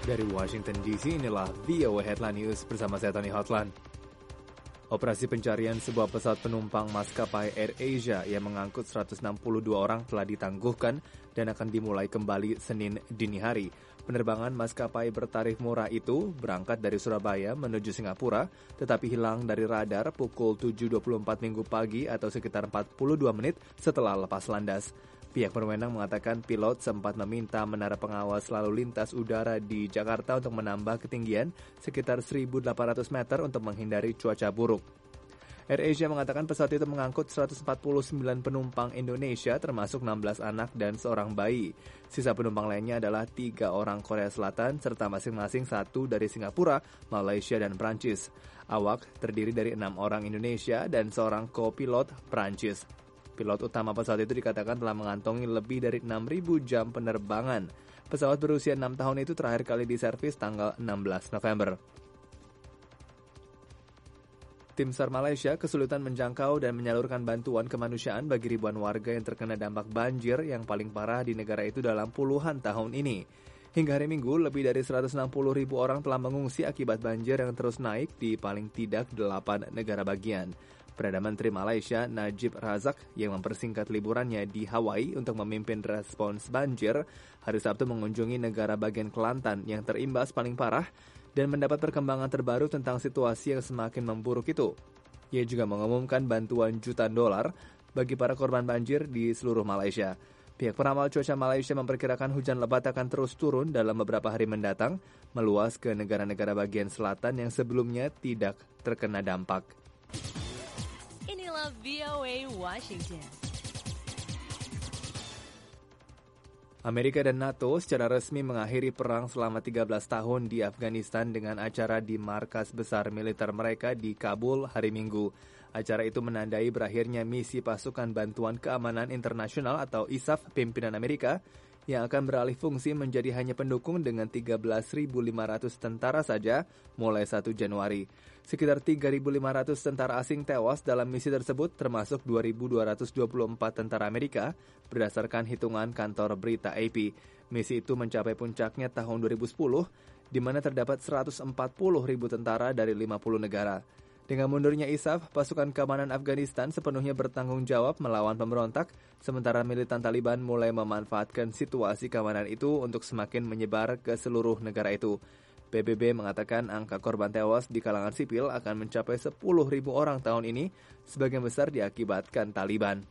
Dari Washington DC, inilah VOA Headline News bersama saya Tony Hotlan. Operasi pencarian sebuah pesawat penumpang maskapai AirAsia yang mengangkut 162 orang telah ditangguhkan dan akan dimulai kembali Senin dini hari. Penerbangan maskapai bertarif murah itu berangkat dari Surabaya menuju Singapura, tetapi hilang dari radar pukul 7.24 Minggu pagi atau sekitar 42 menit setelah lepas landas. Pihak berwenang mengatakan pilot sempat meminta menara pengawas lalu lintas udara di Jakarta untuk menambah ketinggian sekitar 1.800 meter untuk menghindari cuaca buruk. AirAsia mengatakan pesawat itu mengangkut 149 penumpang Indonesia termasuk 16 anak dan seorang bayi. Sisa penumpang lainnya adalah 3 orang Korea Selatan serta masing-masing 1 dari Singapura, Malaysia, dan Prancis. Awak terdiri dari 6 orang Indonesia dan seorang co-pilot Prancis. Pilot utama pesawat itu dikatakan telah mengantongi lebih dari 6.000 jam penerbangan. Pesawat berusia 6 tahun itu terakhir kali diservis tanggal 16 November. Tim SAR Malaysia kesulitan menjangkau dan menyalurkan bantuan kemanusiaan bagi ribuan warga yang terkena dampak banjir yang paling parah di negara itu dalam puluhan tahun ini. Hingga hari Minggu, lebih dari 160.000 orang telah mengungsi akibat banjir yang terus naik di paling tidak 8 negara bagian. Perdana Menteri Malaysia Najib Razak yang mempersingkat liburannya di Hawaii untuk memimpin respons banjir, hari Sabtu mengunjungi negara bagian Kelantan yang terimbas paling parah dan mendapat perkembangan terbaru tentang situasi yang semakin memburuk itu. Ia juga mengumumkan bantuan jutaan dolar bagi para korban banjir di seluruh Malaysia. Pihak peramal cuaca Malaysia memperkirakan hujan lebat akan terus turun dalam beberapa hari mendatang, meluas ke negara-negara bagian selatan yang sebelumnya tidak terkena dampak. Inilah VOA Washington. Amerika dan NATO secara resmi mengakhiri perang selama 13 tahun di Afghanistan dengan acara di markas besar militer mereka di Kabul hari Minggu. Acara itu menandai berakhirnya misi pasukan bantuan keamanan internasional atau ISAF pimpinan Amerika yang akan beralih fungsi menjadi hanya pendukung dengan 13.500 tentara saja mulai 1 Januari. Sekitar 3.500 tentara asing tewas dalam misi tersebut termasuk 2.224 tentara Amerika berdasarkan hitungan kantor berita AP. Misi itu mencapai puncaknya tahun 2010 di mana terdapat 140.000 tentara dari 50 negara. Dengan mundurnya ISAF, pasukan keamanan Afghanistan sepenuhnya bertanggung jawab melawan pemberontak, sementara militan Taliban mulai memanfaatkan situasi keamanan itu untuk semakin menyebar ke seluruh negara itu. PBB mengatakan angka korban tewas di kalangan sipil akan mencapai 10.000 orang tahun ini, sebagian besar diakibatkan Taliban.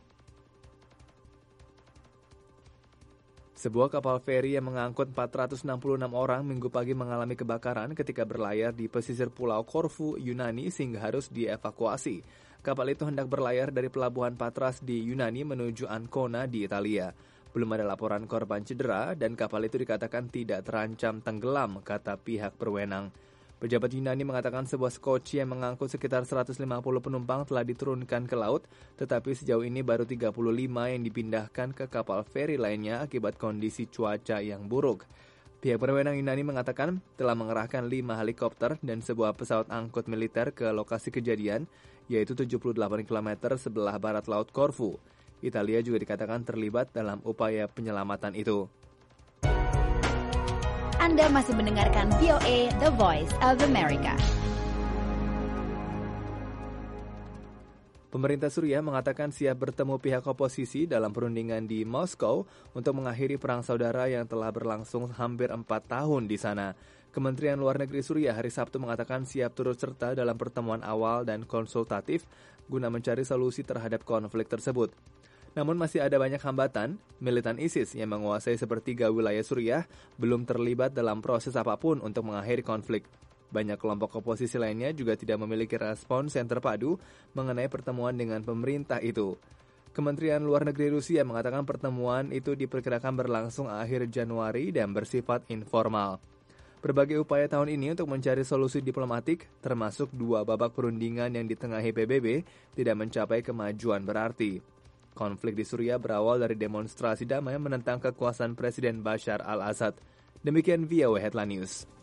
Sebuah kapal feri yang mengangkut 466 orang Minggu pagi mengalami kebakaran ketika berlayar di pesisir Pulau Korfu, Yunani sehingga harus dievakuasi. Kapal itu hendak berlayar dari pelabuhan Patras di Yunani menuju Ancona di Italia. Belum ada laporan korban cedera dan kapal itu dikatakan tidak terancam tenggelam, kata pihak berwenang. Pejabat Yunani mengatakan sebuah skoci yang mengangkut sekitar 150 penumpang telah diturunkan ke laut, tetapi sejauh ini baru 35 yang dipindahkan ke kapal feri lainnya akibat kondisi cuaca yang buruk. Pihak berwenang Yunani mengatakan telah mengerahkan 5 helikopter dan sebuah pesawat angkut militer ke lokasi kejadian, yaitu 78 km sebelah barat Laut Korfu. Italia juga dikatakan terlibat dalam upaya penyelamatan itu. Anda masih mendengarkan VOA, The Voice of America. Pemerintah Suriah mengatakan siap bertemu pihak oposisi dalam perundingan di Moskow untuk mengakhiri perang saudara yang telah berlangsung hampir 4 tahun di sana. Kementerian Luar Negeri Suriah hari Sabtu mengatakan siap turut serta dalam pertemuan awal dan konsultatif guna mencari solusi terhadap konflik tersebut. Namun masih ada banyak hambatan, militan ISIS yang menguasai sepertiga wilayah Suriah belum terlibat dalam proses apapun untuk mengakhiri konflik. Banyak kelompok oposisi lainnya juga tidak memiliki respons yang terpadu mengenai pertemuan dengan pemerintah itu. Kementerian Luar Negeri Rusia mengatakan pertemuan itu diperkirakan berlangsung akhir Januari dan bersifat informal. Berbagai upaya tahun ini untuk mencari solusi diplomatik, termasuk 2 babak perundingan yang ditengahi PBB, tidak mencapai kemajuan berarti. Konflik di Suriah berawal dari demonstrasi damai menentang kekuasaan Presiden Bashar al-Assad. Demikian VOA Headline News.